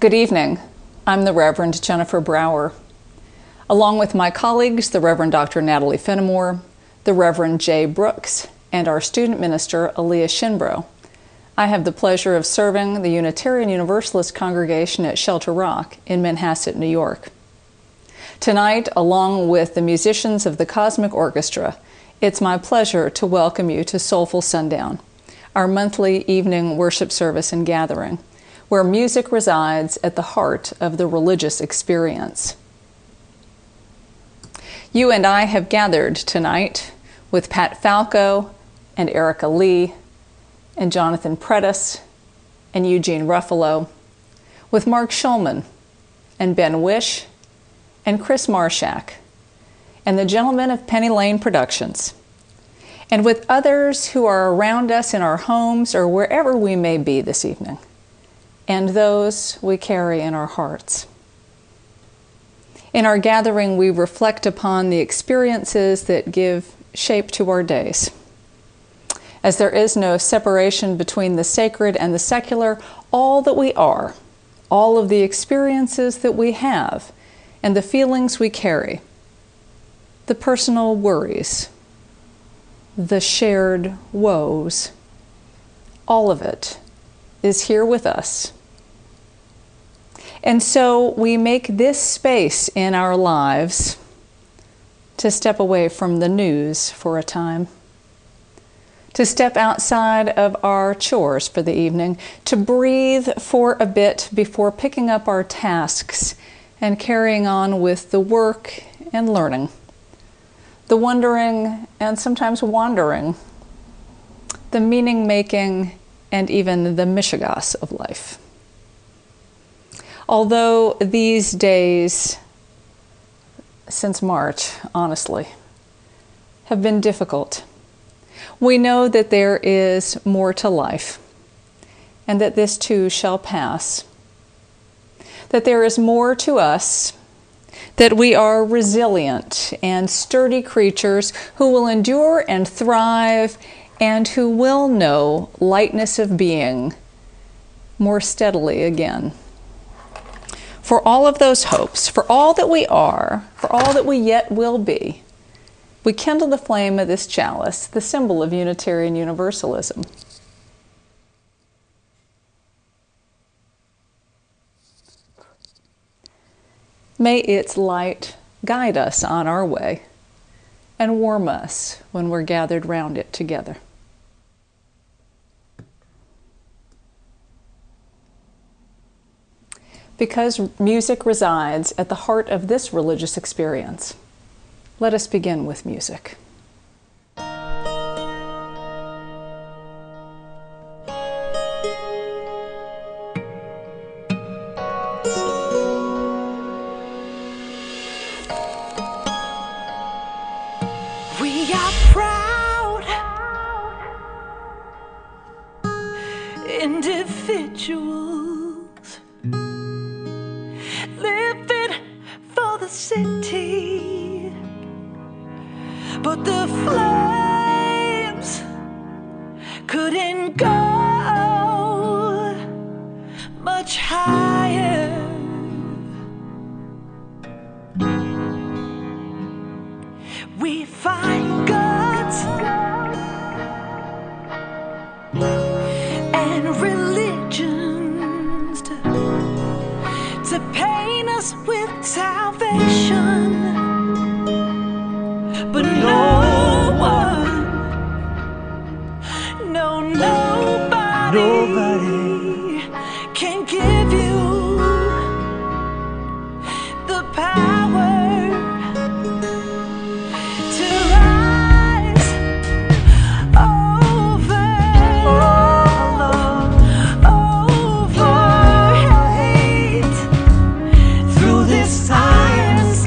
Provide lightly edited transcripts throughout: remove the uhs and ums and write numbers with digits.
Good evening. I'm the Reverend Jennifer Brower. Along with my colleagues, the Reverend Dr. Natalie Fenimore, the Reverend Jay Brooks, and our student minister, Aaliyah Shinbro, I have the pleasure of serving the Unitarian Universalist congregation at Shelter Rock in Manhasset, New York. Tonight, along with the musicians of the Cosmic Orchestra, it's my pleasure to welcome you to Soulful Sundown, our monthly evening worship service and gathering, where music resides at the heart of the religious experience. You and I have gathered tonight with Pat Falco and Erica Lee and Jonathan Predis and Eugene Ruffalo, with Mark Schulman and Ben Wish and Chris Marshak and the gentlemen of Penny Lane Productions, and with others who are around us in our homes or wherever we may be this evening, and those we carry in our hearts. In our gathering, we reflect upon the experiences that give shape to our days. As there is no separation between the sacred and the secular, all that we are, all of the experiences that we have, and the feelings we carry, the personal worries, the shared woes, all of it is here with us. And so we make this space in our lives to step away from the news for a time, to step outside of our chores for the evening, to breathe for a bit before picking up our tasks and carrying on with the work and learning, the wondering and sometimes wandering, the meaning-making and even the mishigas of life. Although these days, since March, honestly, have been difficult, we know that there is more to life, and that this too shall pass, that there is more to us, that we are resilient and sturdy creatures who will endure and thrive, and who will know lightness of being more steadily again. For all of those hopes, for all that we are, for all that we yet will be, we kindle the flame of this chalice, the symbol of Unitarian Universalism. May its light guide us on our way and warm us when we're gathered round it together. Because music resides at the heart of this religious experience, let us begin with music. We are proud individuals living for the city, but the flames couldn't go much higher. We find gods and religions to paint us with salvation, but nobody can give you the power to rise over hate through this science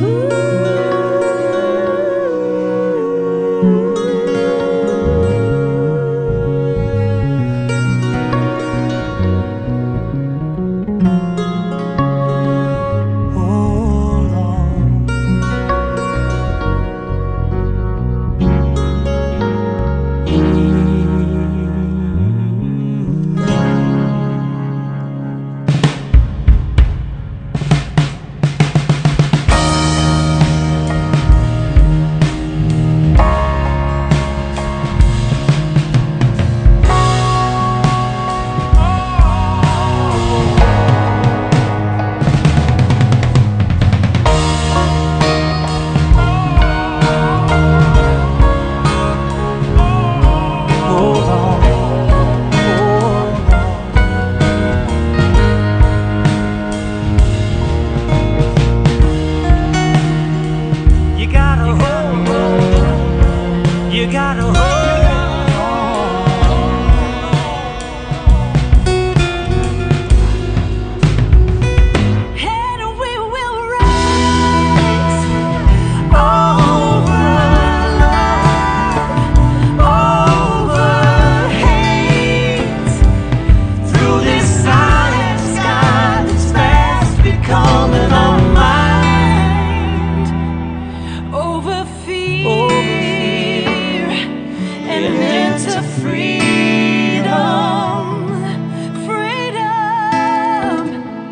Hold on. Hold on. Hold on. You gotta hold on. You gotta hold on. And we will rise over love, over hate, through this silent sky that's fast becoming our mind, over fear, and into freedom, freedom,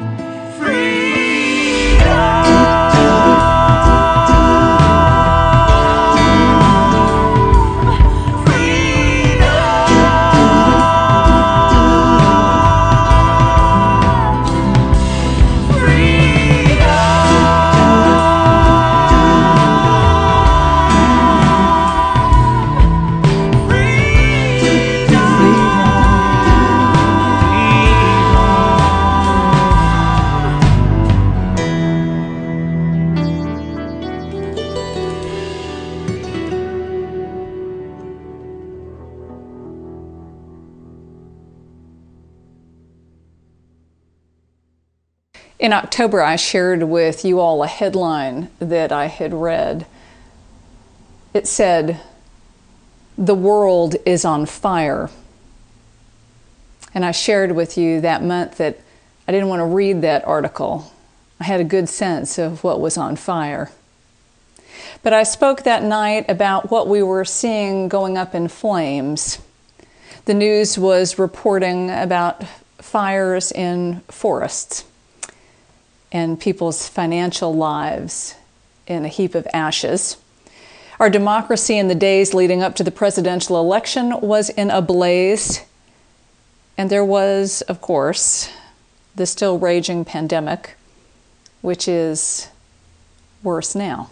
In October, I shared with you all a headline that I had read. It said, "The world is on fire." And I shared with you that month that I didn't want to read that article. I had a good sense of what was on fire. But I spoke that night about what we were seeing going up in flames. The news was reporting about fires in forests and people's financial lives in a heap of ashes. Our democracy in the days leading up to the presidential election was in a blaze. And there was, of course, the still raging pandemic, which is worse now.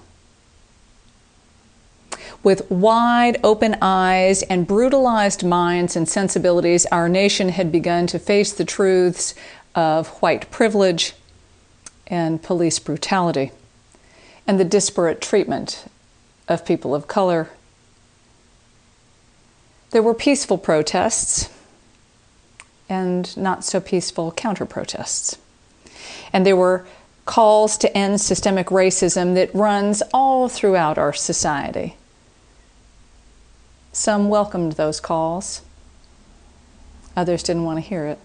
With wide open eyes and brutalized minds and sensibilities, our nation had begun to face the truths of white privilege and police brutality, and the disparate treatment of people of color. There were peaceful protests and not so peaceful counter-protests. And there were calls to end systemic racism that runs all throughout our society. Some welcomed those calls. Others didn't want to hear it.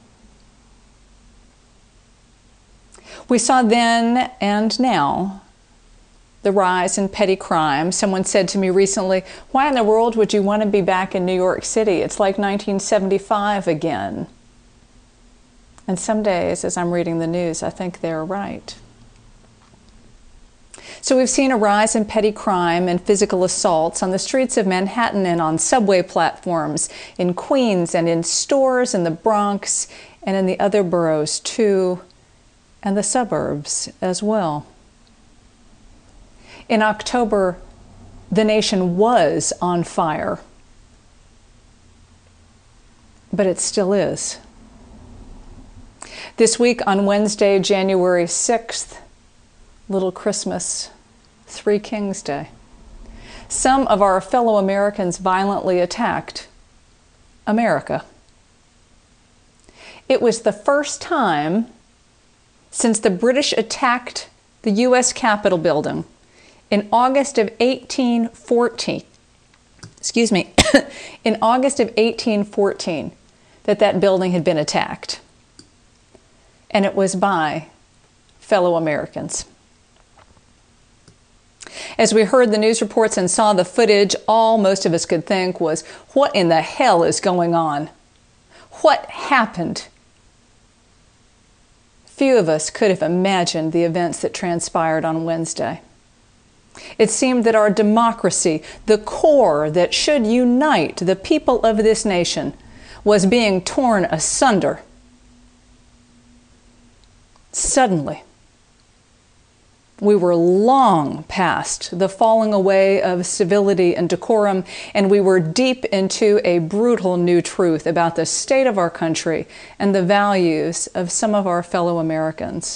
We saw then and now the rise in petty crime. Someone said to me recently, "Why in the world would you want to be back in New York City? It's like 1975 again." And some days, as I'm reading the news, I think they're right. So we've seen a rise in petty crime and physical assaults on the streets of Manhattan and on subway platforms, in Queens and in stores in the Bronx and in the other boroughs too, and the suburbs as well. In October, the nation was on fire, but it still is. This week on Wednesday, January 6th, Little Christmas, Three Kings Day, some of our fellow Americans violently attacked America. It was the first time since the British attacked the U.S. Capitol building, in August of 1814, in August of 1814, that building had been attacked. And it was by fellow Americans. As we heard the news reports and saw the footage, all most of us could think was, what in the hell is going on? What happened? Few of us could have imagined the events that transpired on Wednesday. It seemed that our democracy, the core that should unite the people of this nation, was being torn asunder. Suddenly, we were long past the falling away of civility and decorum, and we were deep into a brutal new truth about the state of our country and the values of some of our fellow Americans.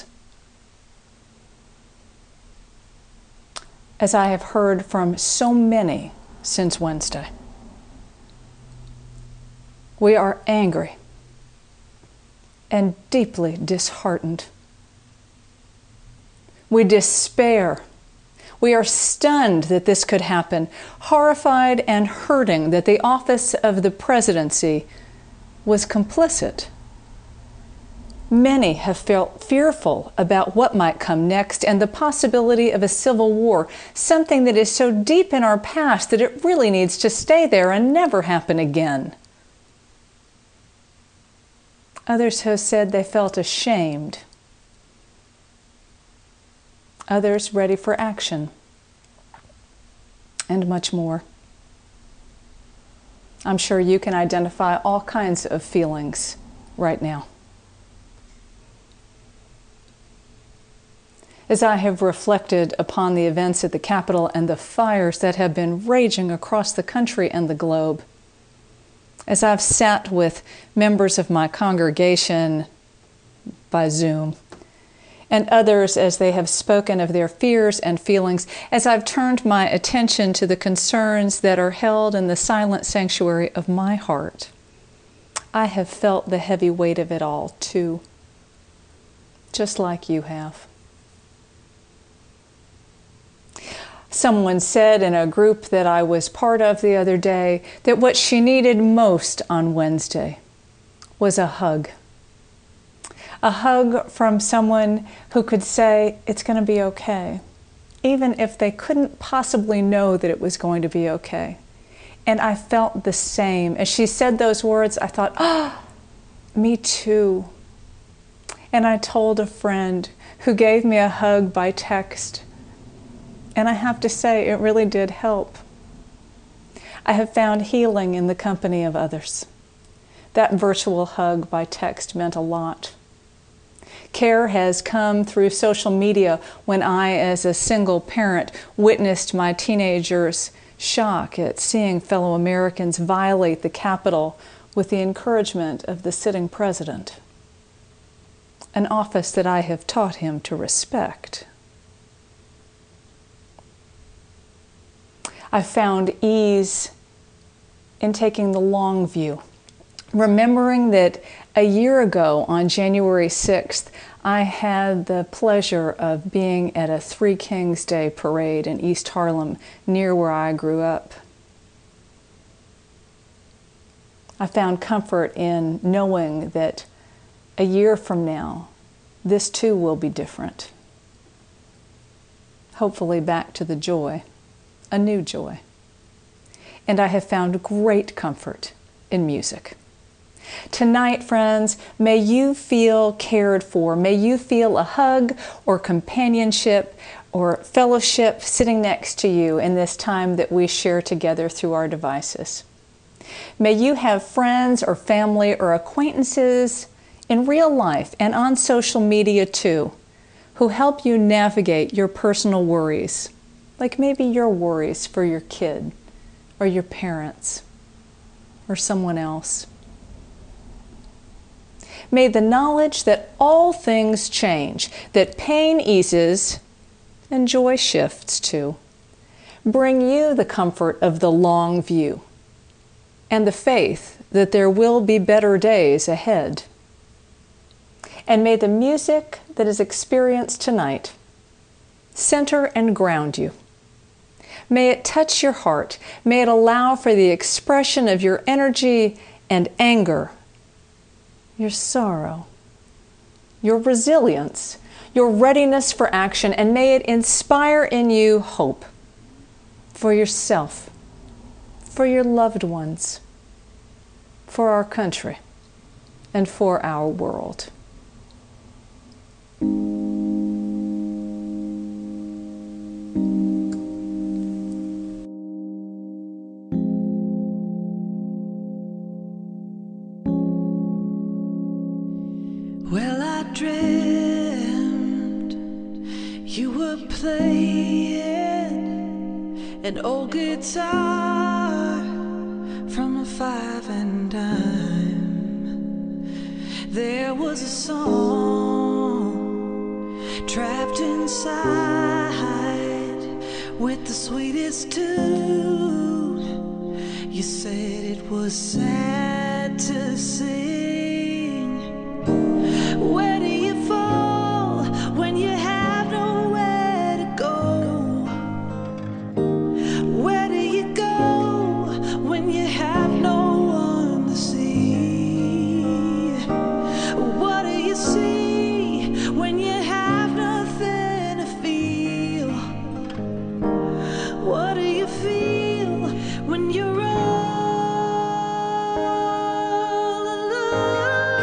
As I have heard from so many since Wednesday, we are angry and deeply disheartened. We despair. We are stunned that this could happen, horrified and hurting that the office of the presidency was complicit. Many have felt fearful about what might come next and the possibility of a civil war, something that is so deep in our past that it really needs to stay there and never happen again. Others have said they felt ashamed. Others ready for action, and much more. I'm sure you can identify all kinds of feelings right now. As I have reflected upon the events at the Capitol and the fires that have been raging across the country and the globe, as I've sat with members of my congregation by Zoom, and others as they have spoken of their fears and feelings, as I've turned my attention to the concerns that are held in the silent sanctuary of my heart, I have felt the heavy weight of it all too, just like you have. Someone said in a group that I was part of the other day that what she needed most on Wednesday was a hug. A hug from someone who could say, it's going to be okay, even if they couldn't possibly know that it was going to be okay. And I felt the same. As she said those words, I thought, me too. And I told a friend who gave me a hug by text, and I have to say, it really did help. I have found healing in the company of others. That virtual hug by text meant a lot. Care has come through social media when I, as a single parent, witnessed my teenagers' shock at seeing fellow Americans violate the Capitol with the encouragement of the sitting president, an office that I have taught him to respect. I found ease in taking the long view, remembering that a year ago on January 6th, I had the pleasure of being at a Three Kings Day parade in East Harlem, near where I grew up. I found comfort in knowing that a year from now, this too will be different. Hopefully back to the joy, a new joy. And I have found great comfort in music. Tonight, friends, may you feel cared for. May you feel a hug or companionship or fellowship sitting next to you in this time that we share together through our devices. May you have friends or family or acquaintances in real life and on social media too, who help you navigate your personal worries, like maybe your worries for your kid or your parents or someone else. May the knowledge that all things change, that pain eases and joy shifts too, bring you the comfort of the long view and the faith that there will be better days ahead. And may the music that is experienced tonight center and ground you. May it touch your heart. May it allow for the expression of your energy and anger, your sorrow, your resilience, your readiness for action, and may it inspire in you hope for yourself, for your loved ones, for our country, and for our world. Well, I dreamt you were playing an old guitar from a five and dime. There was a song trapped inside with the sweetest tune. You said it was sad to sing. Where do you fall when you have nowhere to go? Where do you go when you have no one to see? What do you see when you have nothing to feel? What do you feel when you're all alone?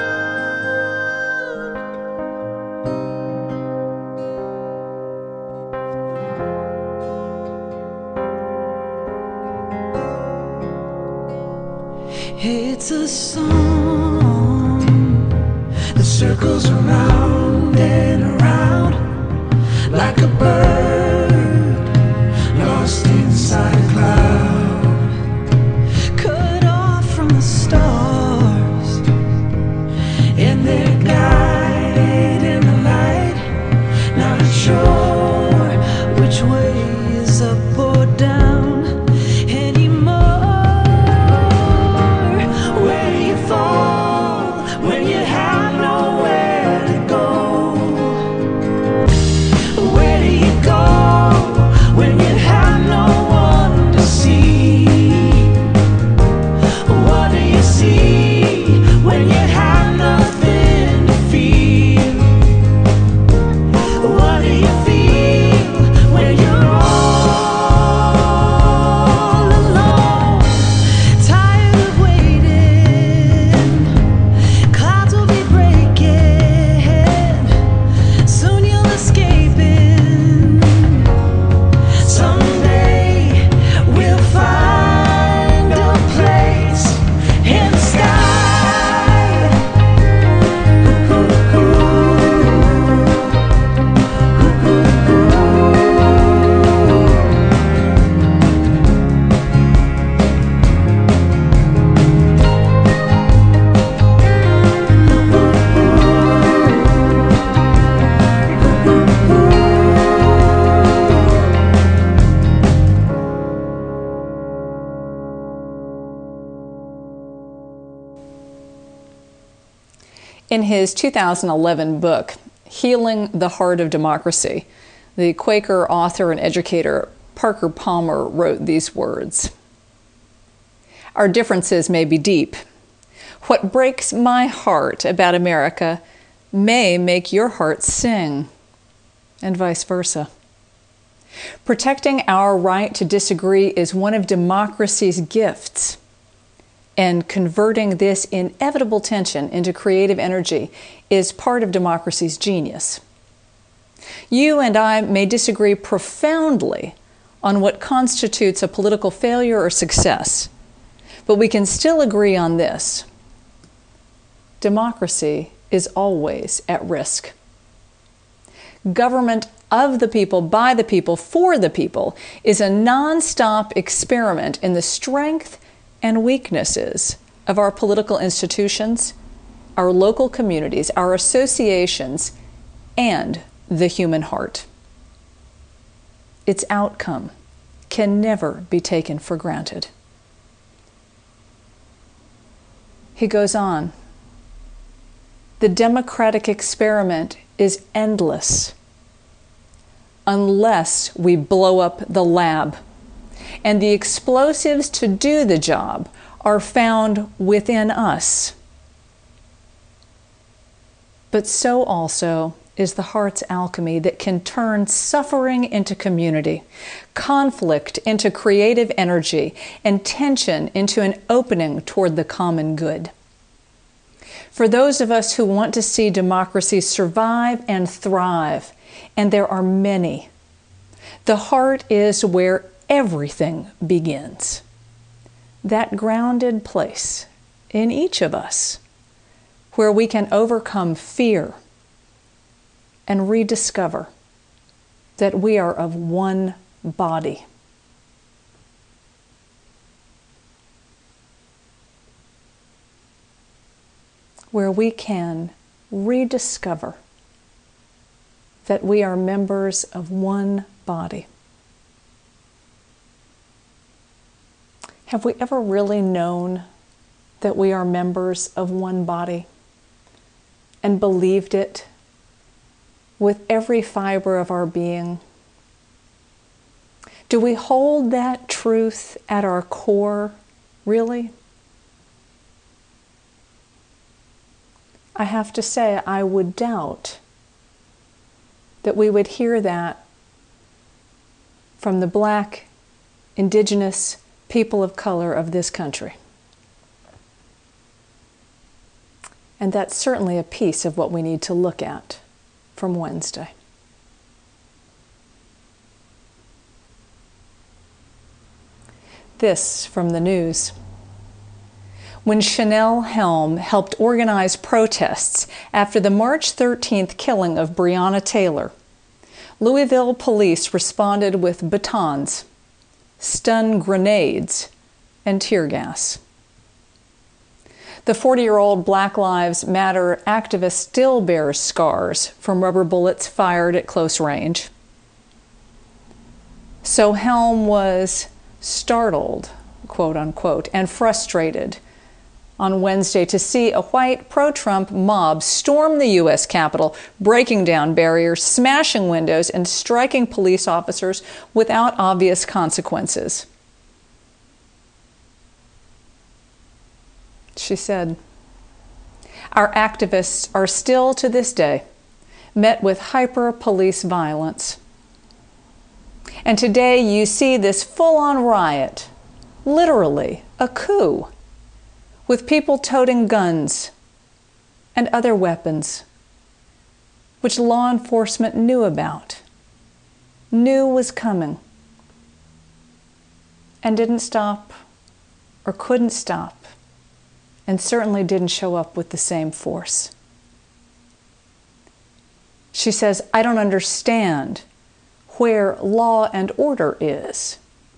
It's a song that circles around and around like a bird lost inside a cloud, cut off from the stars and their guide in the light, not sure which way is up or down anymore. Where do you fall when you have nowhere to go? Where do you go when you have no one to see? What do you see when you have nothing to feel? What do you feel when you're all alone? Tired of waiting, clouds will be breaking, soon you'll escape in. Someday we'll find a place in the sky. In his 2011 book, Healing the Heart of Democracy, the Quaker author and educator Parker Palmer wrote these words: "Our differences may be deep. What breaks my heart about America may make your heart sing, and vice versa. Protecting our right to disagree is one of democracy's gifts, and converting this inevitable tension into creative energy is part of democracy's genius. You and I may disagree profoundly on what constitutes a political failure or success, but we can still agree on this: democracy is always at risk. Government of the people, by the people, for the people is a non-stop experiment in the strength and weaknesses of our political institutions, our local communities, our associations, and the human heart. Its outcome can never be taken for granted." He goes on, "The democratic experiment is endless. unless we blow up the lab. And the explosives to do the job are found within us. But so also is the heart's alchemy that can turn suffering into community, conflict into creative energy, and tension into an opening toward the common good. For those of us who want to see democracy survive and thrive, and there are many, the heart is where everything begins. That grounded place in each of us where we can overcome fear and rediscover that we are of one body. Where we can rediscover that we are members of one body. Have we ever really known that we are members of one body and believed it with every fiber of our being? Do we hold that truth at our core, really? I have to say, I would doubt that we would hear that from the Black, Indigenous people of color of this country. And that's certainly a piece of what we need to look at from Wednesday. This from the news. When Chanel Helm helped organize protests after the March 13th killing of Breonna Taylor, Louisville police responded with batons, stun grenades, and tear gas. The 40-year-old Black Lives Matter activist still bears scars from rubber bullets fired at close range. So Helm was startled, quote unquote, and frustrated on Wednesday to see a white pro-Trump mob storm the U.S. Capitol, breaking down barriers, smashing windows, and striking police officers without obvious consequences. She said, "Our activists are still to this day met with hyper-police violence. And today you see this full-on riot, literally a coup, with people toting guns and other weapons, which law enforcement knew about, knew was coming, and didn't stop or couldn't stop, and certainly didn't show up with the same force." She says, "I don't understand where law and order is.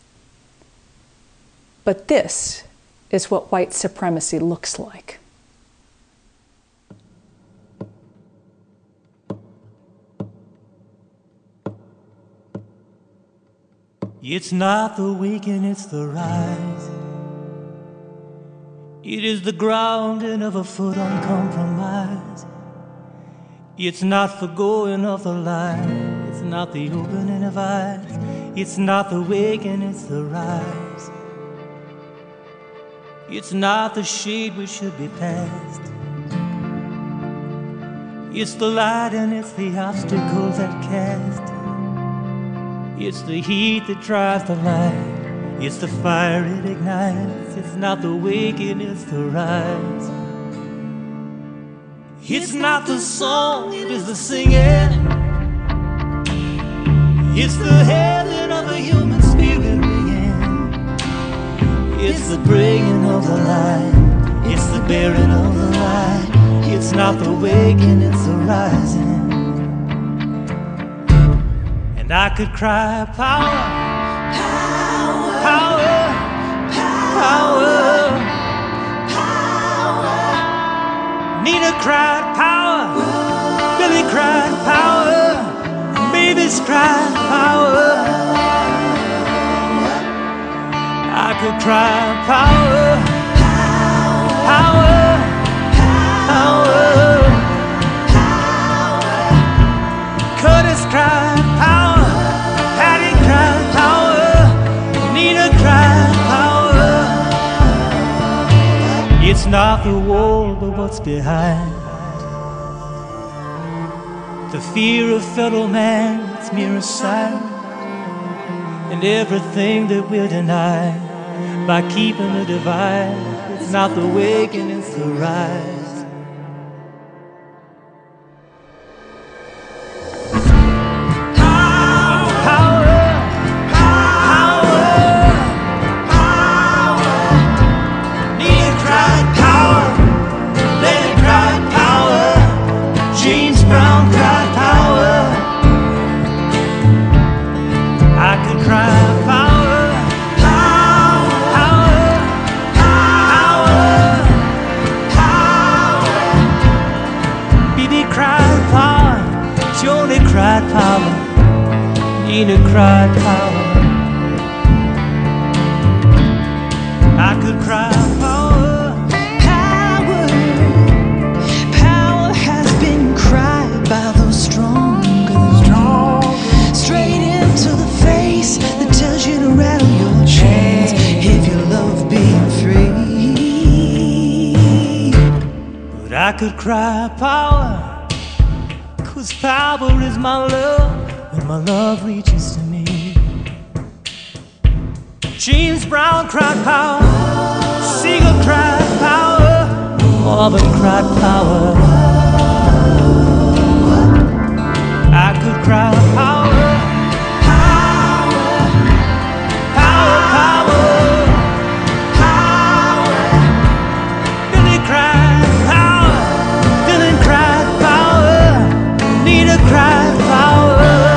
But this is what white supremacy looks like." It's not the weekend, it's the rise. It is the grounding of a foot on compromise. It's not the going of the line. It's not the opening of eyes. It's not the waking, it's the rise. It's not the shade we should be past. It's the light and it's the obstacles that cast. It's the heat that drives the light. It's the fire it ignites. It's not the waking, it's the rise. It's not the song, it is the singing. It's the heaven of the human spirit ringing. It's the bringing of the light. It's the bearing of the light. It's not the waking, it's the rising. And I could cry power. Power, power, power. Nina cried power, Billy cried power, babies cried power. I could cry power, power, power. Curtis cried power. It's not the wall, but what's behind. The fear of fellow man, it's mere aside. And everything that we're denied by keeping the divide. It's not the waking, it's the rise. Nina cried power. I could cry power. Power, power has been cried by those stronger. Straight into the face that tells you to rattle your chains if you love being free. But I could cry power, 'cause power is my love. When my love reaches to me. James Brown cried power, Siegel cried power, Marvin cried power. I could cry power, power, power, power, power. Billy cried power, Dylan cried power, Nina cried power.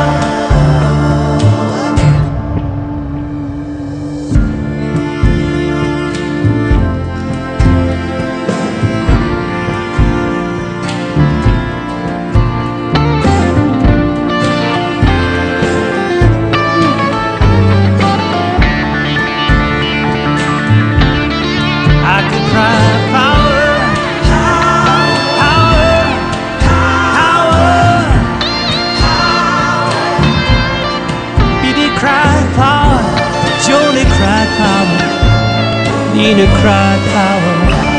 Nina cried power.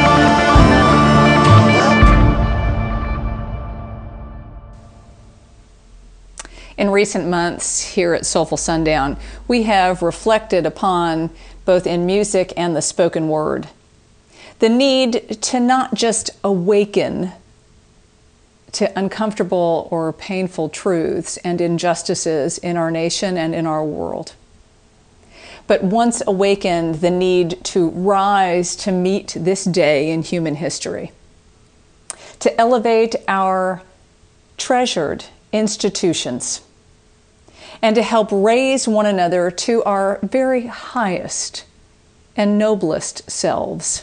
In recent months here at Soulful Sundown, we have reflected upon, both in music and the spoken word, the need to not just awaken to uncomfortable or painful truths and injustices in our nation and in our world, but once awakened, the need to rise to meet this day in human history, to elevate our treasured institutions, and to help raise one another to our very highest and noblest selves.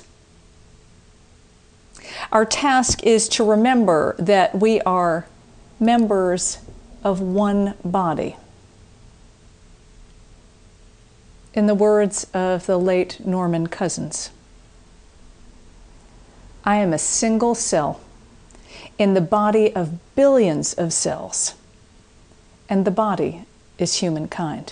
Our task is to remember that we are members of one body. In the words of the late Norman Cousins, I am a single cell in the body of billions of cells, and the body is humankind.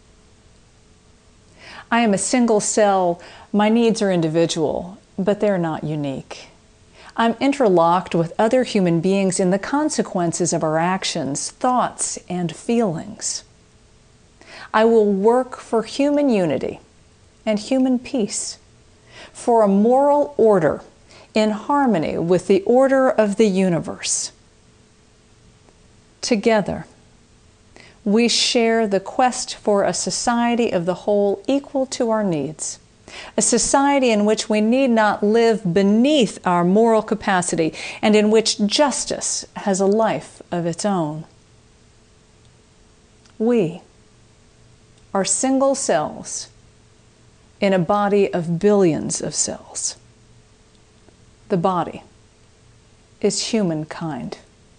I am a single cell. My needs are individual, but they're not unique. I'm interlocked with other human beings in the consequences of our actions, thoughts, and feelings. I will work for human unity and human peace, for a moral order in harmony with the order of the universe. Together, we share the quest for a society of the whole equal to our needs, a society in which we need not live beneath our moral capacity and in which justice has a life of its own. We are single cells in a body of billions of cells. The body is humankind.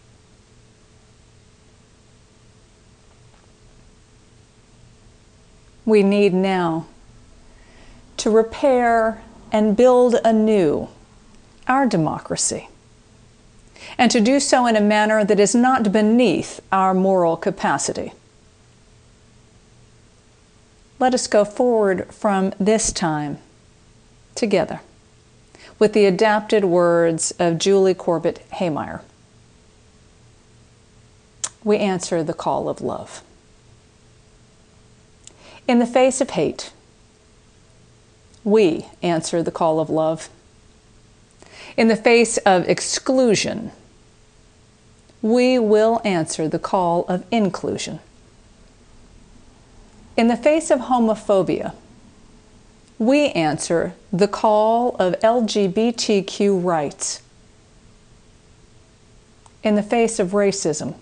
We need now to repair and build anew our democracy, and to do so in a manner that is not beneath our moral capacity. Let us go forward from this time together, with the adapted words of Julie Corbett Haymeyer. We answer the call of love. In the face of hate, we answer the call of love. In the face of exclusion, we will answer the call of inclusion. In the face of homophobia, we answer the call of LGBTQ rights. In the face of racism,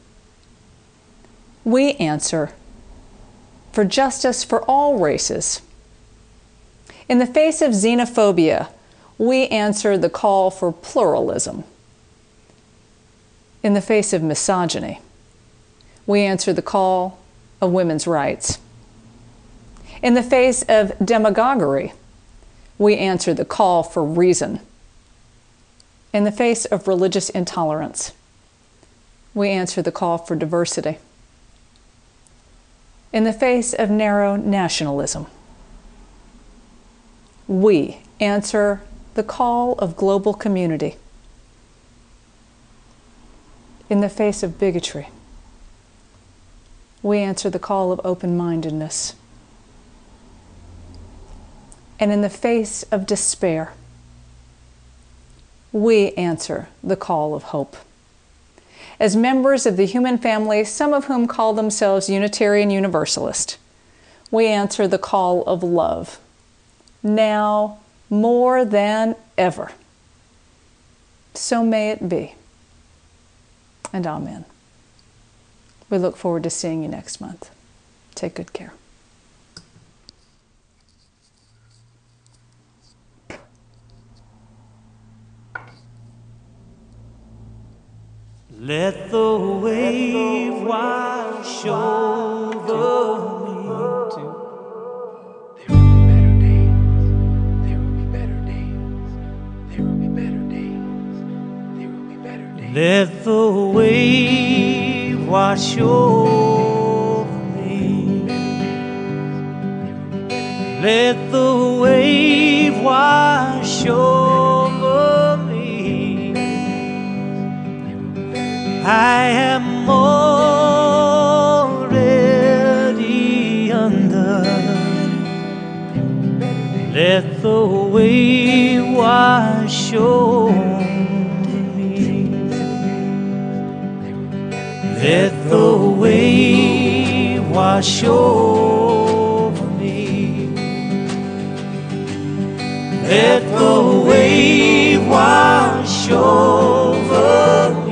we answer for justice for all races. In the face of xenophobia, we answer the call for pluralism. In the face of misogyny, we answer the call of women's rights. In the face of demagoguery, we answer the call for reason. In the face of religious intolerance, we answer the call for diversity. In the face of narrow nationalism, we answer the call of global community. In the face of bigotry, we answer the call of open-mindedness. And in the face of despair, we answer the call of hope. As members of the human family, some of whom call themselves Unitarian Universalist, we answer the call of love, now more than ever. So may it be. And amen. We look forward to seeing you next month. Take good care. Let the wave wash over me too. There will be better days. There will be better days. There will be better days. There will be better days. Let the wave wash over me. Let the wave wash over me. I am already under. Let the wave wash over me. Let the wave wash over me. Let the wave wash over me.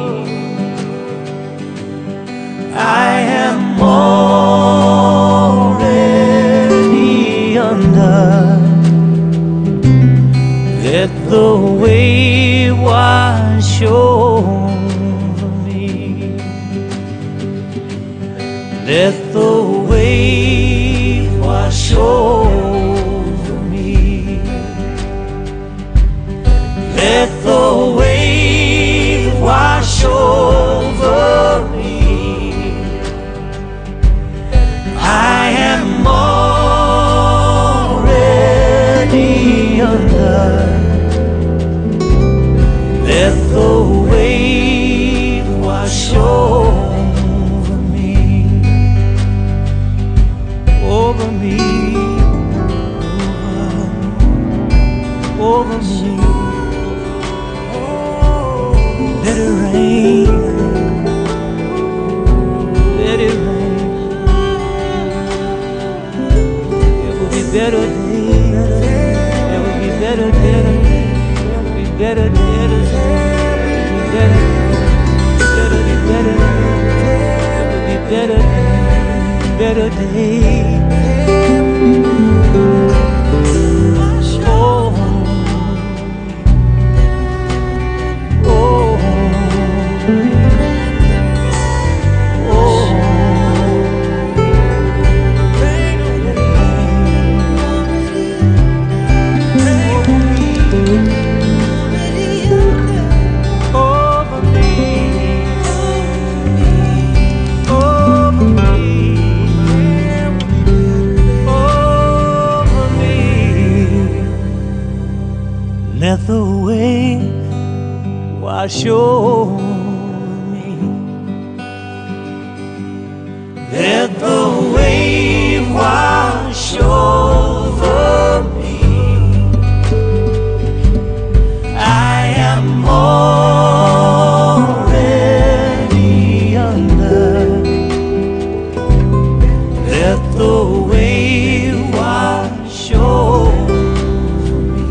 I am already under. Let the wave wash over me. Let the wave wash over me. Let the wave wash over me. I am already under. Let the wave wash over me. Over me. Over me. Let it rain. Let it rain. Better days, there will be better days, there will be better days, there will be better days, better days. wash over me. Let the wave wash over me. I am already under. Let the wave wash over me.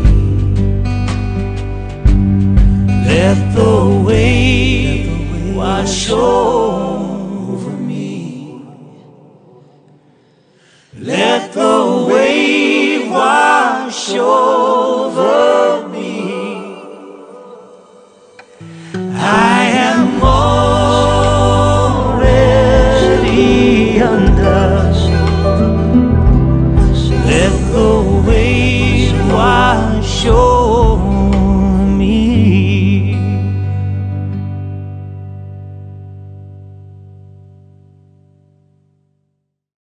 Let the wave wash over me. Let the wave wash over me.